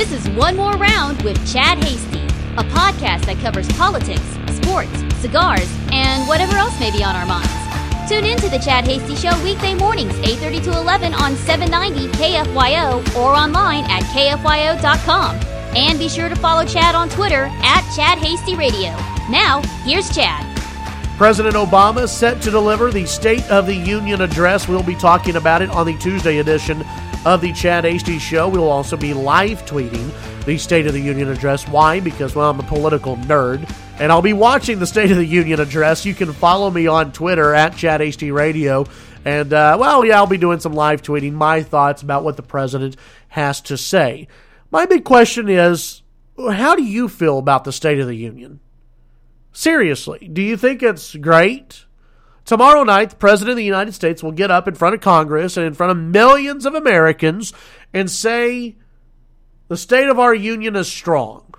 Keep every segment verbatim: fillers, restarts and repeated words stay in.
This is One More Round with Chad Hasty, a podcast that covers politics, sports, cigars, and whatever else may be on our minds. Tune in to the Chad Hasty Show weekday mornings, eight thirty to eleven on seven ninety K F Y O or online at K F Y O dot com. And be sure to follow Chad on Twitter at Chad Hasty Radio. Now, here's Chad. President Obama is set to deliver the State of the Union address. We'll be talking about it on the Tuesday edition of the Chad Hasty Show. We'll also be live tweeting the State of the Union address. Why? Because, well, I'm a political nerd, and I'll be watching the State of the Union address. You can follow me on Twitter at Chad Hasty Radio. And, uh, well, yeah, I'll be doing some live tweeting, my thoughts about what the president has to say. My big question is, how do you feel about the State of the Union? Seriously, do you think it's great? Tomorrow night, the President of the United States will get up in front of Congress and in front of millions of Americans and say, the state of our union is strong,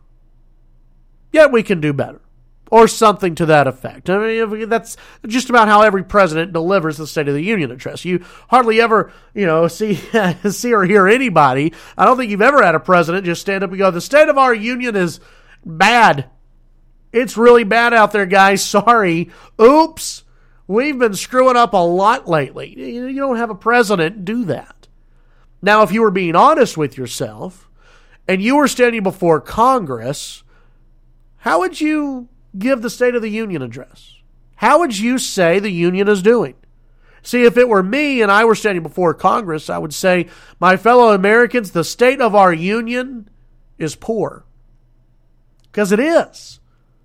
yet we can do better, or something to that effect. I mean, that's just about how every president delivers the State of the Union address. You hardly ever, you know, see, see or hear anybody. I don't think you've ever had a president just stand up and go, the state of our union is bad. It's really bad out there, guys. Sorry. Oops. We've been screwing up a lot lately. You don't have a president do that. Now, if you were being honest with yourself and you were standing before Congress, how would you give the State of the Union address? How would you say the union is doing? See, if it were me and I were standing before Congress, I would say, my fellow Americans, the state of our union is poor. Because it is.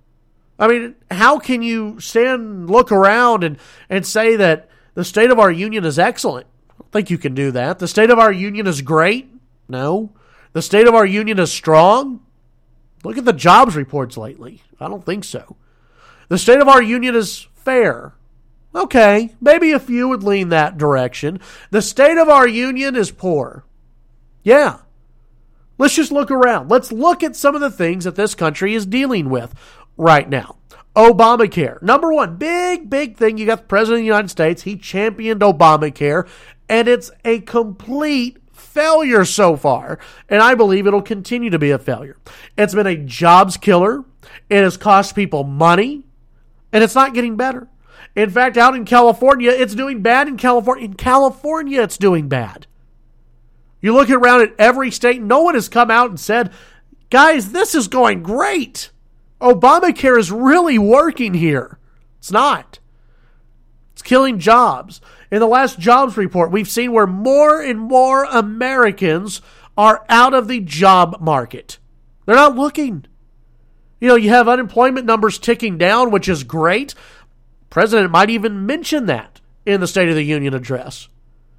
I mean, how can you stand, look around and, and say that the state of our union is excellent? I don't think you can do that. The state of our union is great? No. The state of our union is strong? Look at the jobs reports lately. I don't think so. The state of our union is fair. Okay, maybe a few would lean that direction. The state of our union is poor. Yeah. Let's just look around. Let's look at some of the things that this country is dealing with right now. Obamacare. Number one, big, big thing. You got the President of the United States. He championed Obamacare, and it's a complete failure so far, and I believe it'll continue to be a failure. It's been a jobs killer. It has cost people money, and it's not getting better. In fact, out in California, it's doing bad in California. In California, it's doing bad. You look around at every state, no one has come out and said, guys, this is going great. Obamacare is really working here. It's not. It's killing jobs. In the last jobs report, we've seen where more and more Americans are out of the job market. They're not looking. You know, you have unemployment numbers ticking down, which is great. The president might even mention that in the State of the Union address.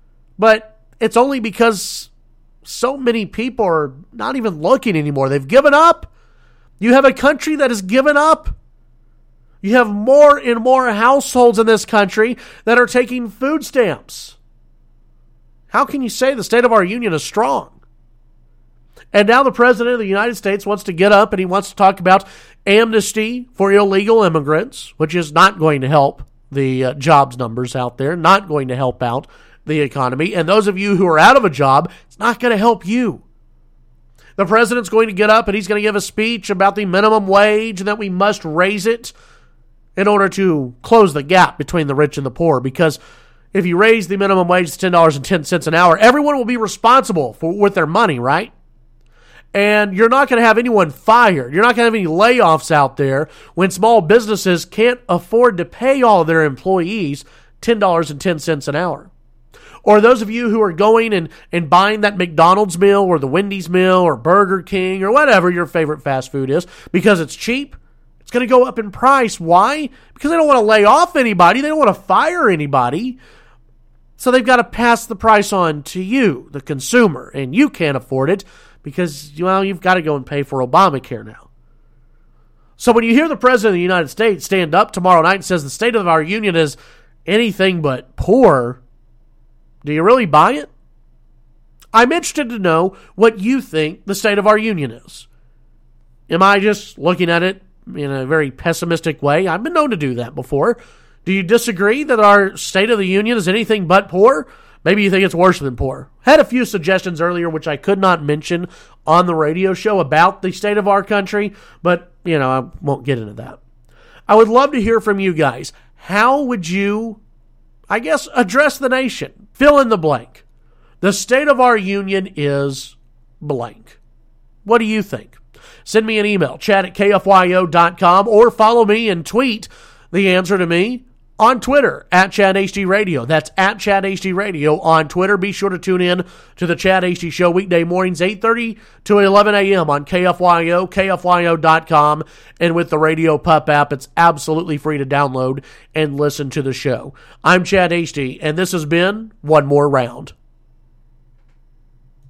But it's only because so many people are not even looking anymore. They've given up. You have a country that has given up. You have more and more households in this country that are taking food stamps. How can you say the state of our union is strong? And now the President of the United States wants to get up and he wants to talk about amnesty for illegal immigrants, which is not going to help the uh, jobs numbers out there, not going to help out the economy. And those of you who are out of a job, it's not going to help you. The president's going to get up and he's going to give a speech about the minimum wage and that we must raise it in order to close the gap between the rich and the poor. Because if you raise the minimum wage to ten dollars and ten cents an hour, everyone will be responsible for with their money, right? And you're not going to have anyone fired. You're not going to have any layoffs out there when small businesses can't afford to pay all of their employees ten dollars and ten cents an hour. Or those of you who are going and, and buying that McDonald's meal or the Wendy's meal or Burger King or whatever your favorite fast food is because it's cheap, it's going to go up in price. Why? Because they don't want to lay off anybody. They don't want to fire anybody. So they've got to pass the price on to you, the consumer, and you can't afford it because, well, you've got to go and pay for Obamacare now. So when you hear the President of the United States stand up tomorrow night and says the state of our union is anything but poor, do you really buy it? I'm interested to know what you think the state of our union is. Am I just looking at it in a very pessimistic way? I've been known to do that before. Do you disagree that our state of the union is anything but poor? Maybe you think it's worse than poor. Had a few suggestions earlier, which I could not mention on the radio show about the state of our country, but, you know, I won't get into that. I would love to hear from you guys. How would you, I guess, address the nation? Fill in the blank. The state of our union is blank. What do you think? Send me an email, chat at K F Y O dot com, or follow me and tweet the answer to me on Twitter, at Chad H D Radio. That's at Chad H D Radio on Twitter. Be sure to tune in to the Chad H D Show weekday mornings, eight thirty to eleven a.m. on K F Y O, K F Y O dot com, and with the Radio Pup app. It's absolutely free to download and listen to the show. I'm Chad H D, and this has been One More Round.